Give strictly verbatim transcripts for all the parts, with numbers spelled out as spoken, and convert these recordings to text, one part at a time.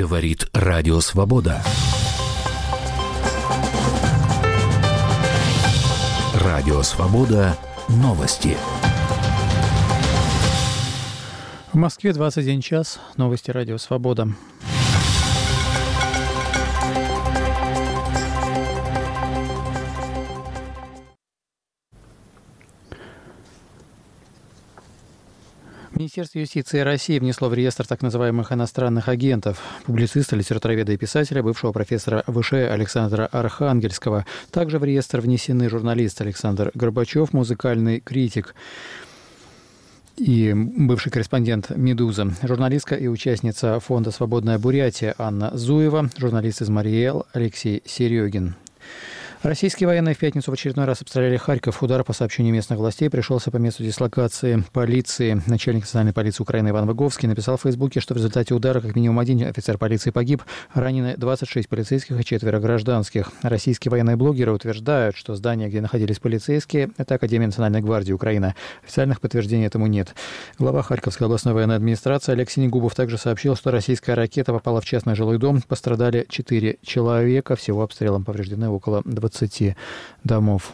Говорит Радио Свобода. Радио Свобода. Новости. В Москве двадцать один час. Новости Радио Свобода. Министерство юстиции России внесло в реестр так называемых иностранных агентов публициста, литературоведа и писателя, бывшего профессора ВШЭ Александра Архангельского. Также в реестр внесены журналист Александр Горбачев, музыкальный критик и бывший корреспондент «Медузы», журналистка и участница фонда «Свободная Бурятия» Анна Зуева, журналист из Марий-Эл Алексей Серегин. Российские военные в пятницу в очередной раз обстреляли Харьков. Удар, по сообщению местных властей, пришелся по месту дислокации полиции. Начальник национальной полиции Украины Иван Выговский написал в Фейсбуке, что в результате удара как минимум один офицер полиции погиб, ранены двадцать шесть полицейских и четверо гражданских. Российские военные блогеры утверждают, что здание, где находились полицейские, это Академия Национальной гвардии Украины. Официальных подтверждений этому нет. Глава Харьковской областной военной администрации Олег Синегубов также сообщил, что российская ракета попала в частный жилой дом. Пострадали четыре человека. Всего обстрелом повреждены около двадцати домов.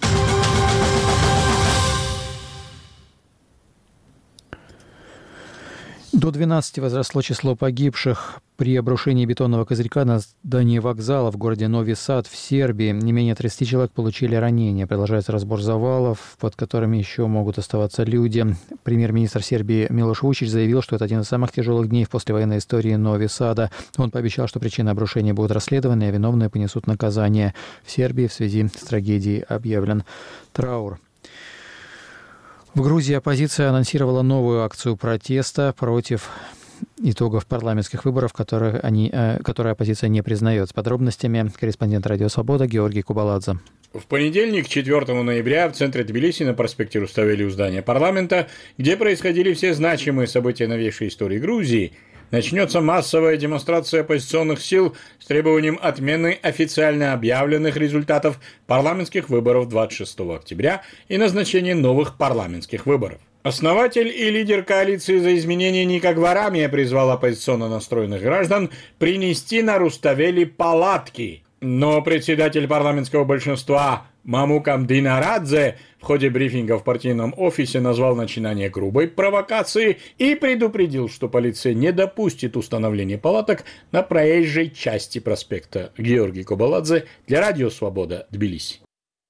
До двенадцати возросло число погибших при обрушении бетонного козырька на здании вокзала в городе Нови Сад в Сербии. Не менее тридцати человек получили ранения. Продолжается разбор завалов, под которыми еще могут оставаться люди. Премьер-министр Сербии Милош Вучич заявил, что это один из самых тяжелых дней в послевоенной истории Нови Сада. Он пообещал, что причины обрушения будут расследованы, а виновные понесут наказание. В Сербии в связи с трагедией объявлен траур. В Грузии оппозиция анонсировала новую акцию протеста против итогов парламентских выборов, которые, они, э, которые оппозиция не признает. С подробностями корреспондент Радио Свобода Георгий Кубаладзе. В понедельник, четвёртого ноября, в центре Тбилиси на проспекте Руставели у здания парламента, где происходили все значимые события новейшей истории Грузии, начнется массовая демонстрация оппозиционных сил с требованием отмены официально объявленных результатов парламентских выборов двадцать шестого октября и назначения новых парламентских выборов. Основатель и лидер коалиции за изменения Ника Гварамия призвал оппозиционно настроенных граждан принести на Руставели палатки. Но председатель парламентского большинства Мамукам Динарадзе в ходе брифинга в партийном офисе назвал начинание грубой провокации и предупредил, что полиция не допустит установления палаток на проезжей части проспекта. Георгий Кубаладзе для Радио Свобода, Тбилиси.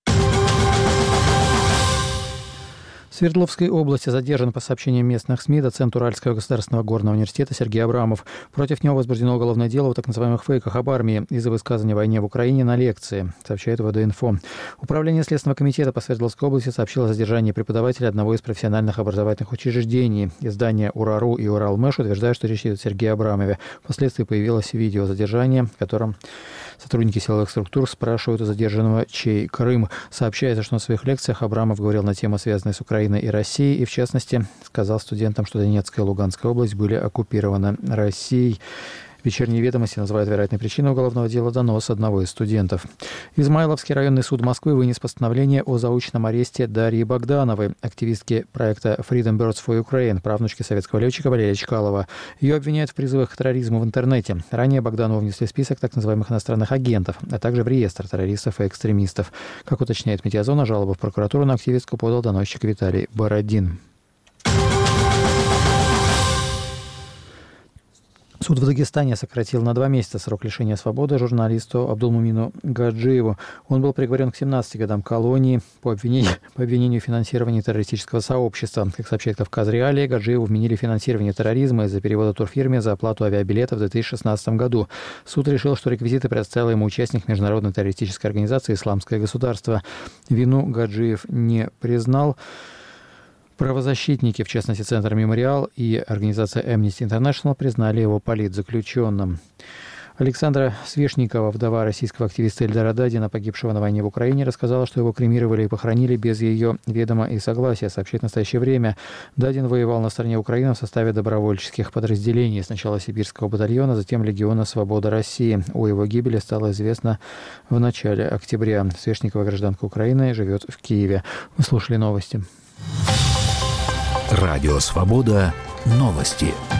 В Свердловской области задержан, по сообщениям местных СМИ, доцент Уральского государственного горного университета Сергей Абрамов. Против него возбуждено уголовное дело о так называемых фейках об армии из-за высказывания о войне в Украине на лекции, сообщает ВД-Инфо. Управление Следственного комитета по Свердловской области сообщило о задержании преподавателя одного из профессиональных образовательных учреждений. Издания «Урару» и «Уралмэш» утверждают, что речь идет о Сергее Абрамове. Впоследствии появилось видео задержания, в котором сотрудники силовых структур спрашивают у задержанного, чей Крым. Сообщается, что на своих лекциях Абрамов говорил на темы, связанные с Украиной и Россией, и, в частности, сказал студентам, что Донецкая и Луганская область были оккупированы Россией. Вечерние ведомости называют вероятной причиной уголовного дела донос одного из студентов. Измайловский районный суд Москвы вынес постановление о заочном аресте Дарьи Богдановой, активистки проекта Freedom Birds for Ukraine, правнучки советского летчика Валерия Чкалова. Ее обвиняют в призывах к терроризму в интернете. Ранее Богданову внесли в список так называемых иностранных агентов, а также в реестр террористов и экстремистов. Как уточняет Медиазона, жалобу в прокуратуру на активистку подал доносчик Виталий Бородин. Суд в Дагестане сократил на два месяца срок лишения свободы журналисту Абдулмумину Гаджиеву. Он был приговорен к семнадцати годам колонии по обвинению, по обвинению в финансировании террористического сообщества. Как сообщает «Кавказ Реалии», Гаджиеву вменили финансирование терроризма из-за перевода турфирме за оплату авиабилетов в две тысячи шестнадцатом году. Суд решил, что реквизиты предоставил ему участник международной террористической организации «Исламское государство». Вину Гаджиев не признал. Правозащитники, в частности Центр «Мемориал» и организация Amnesty International, признали его политзаключенным. Александра Свешникова, вдова российского активиста Эльдара Дадина, погибшего на войне в Украине, рассказала, что его кремировали и похоронили без ее ведома и согласия, сообщает в настоящее время. Дадин воевал на стороне Украины в составе добровольческих подразделений, сначала Сибирского батальона, затем Легиона Свобода России. О его гибели стало известно в начале октября. Свешникова, гражданка Украины, живет в Киеве. Вы слушали новости. Радио Свобода. Новости.